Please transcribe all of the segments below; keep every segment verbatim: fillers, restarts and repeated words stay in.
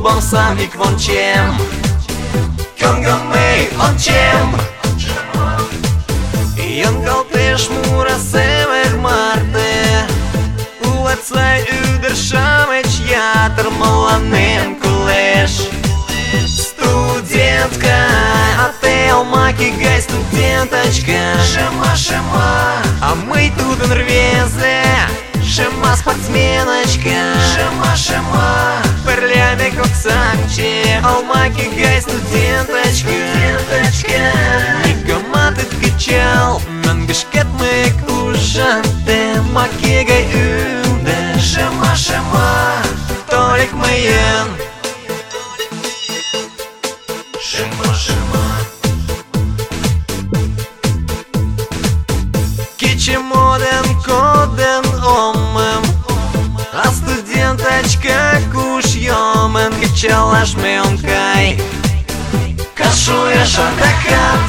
klubom samik vončem. Këngën on qem Jën kaltesh mura se me marte U lecaj ydër shame qjatër më lanen këlesh Студентка, а ты алмаки гай студенточка. Шема, шема, а мы тут нрвезе. Шема спортсменочка. Шема, шема, перлями коксанче. Алмаки гай студенточка. Студенточка. Никоматы ткачал, мангашкет мык ужанте. Маки гай юде. Шема, шема, толик мэйен. Шема, шема Кичи моден коден омем А студенточка куш йомен Кичалаш ме онкай Кашуя шантакат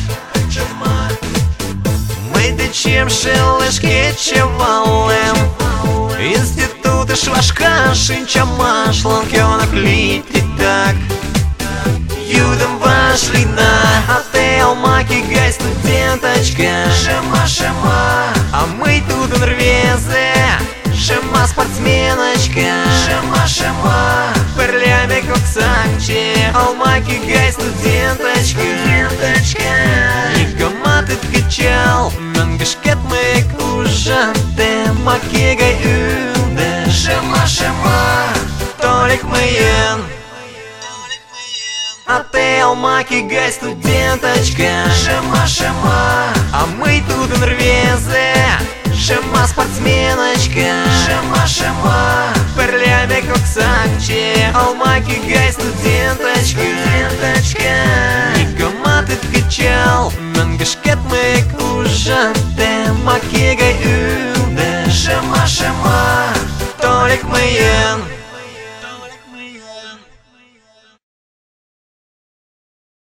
Мы дечем шелеш кичевалем Институты швашка шинча машлан Кёнак лити так Юдом вошли на отель Маки гай студенточка. Шема, шема, а мы тут нрвезе. Шема спортсменочка. Шема, шема, перлями коксанче. Алмаки гай студенточка. Студенточка. Никоматы ткачал, мангашкет мык ужанте. Маки гай юде. Шема, шема, толик мэйен. А ты алмаки гай студенточка. Шема, шема, а мы тут нрвезе. Шема спортсменочка. Шема, шема, перлями коксанче. Алмаки гай студенточка. Студенточка.